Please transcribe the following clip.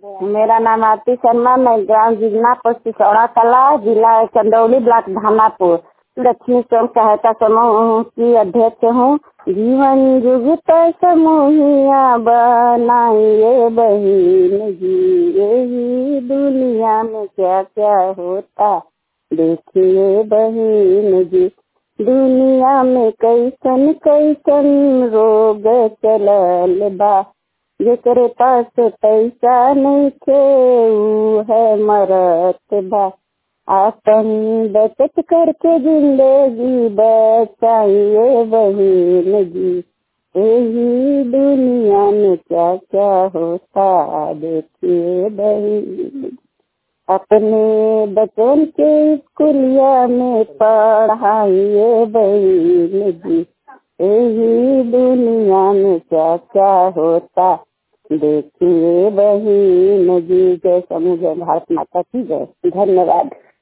मेरा नाम आरती शर्मा, मैं ग्राम जिगनापुर सिसौड़ा कला, जिला चंदौली, ब्लॉक धामापुर, लक्ष्मी स्वयं सहायता समूह की अध्यक्ष हूँ। जीवन जुगत समूहिया बनाइए बहिन जी, यही दुनिया में क्या क्या होता देखिए बहिन जी। दुनिया में कैसन कैसन रोग चलल बा, जेकरे पास पैसा नहीं थे ऊ है मरत बा। अपन बचत करके जिंदगी बचाइए बहिन जी, यही दुनिया में क्या क्या होता देखिए बहिन जी। अपने बच्चों के स्कूलिया में पढ़ाइए बहिन जी, यही दुनिया में क्या क्या होता देखिए बहिन जी। जय समूह, जय भारत माता की जय। धन्यवाद।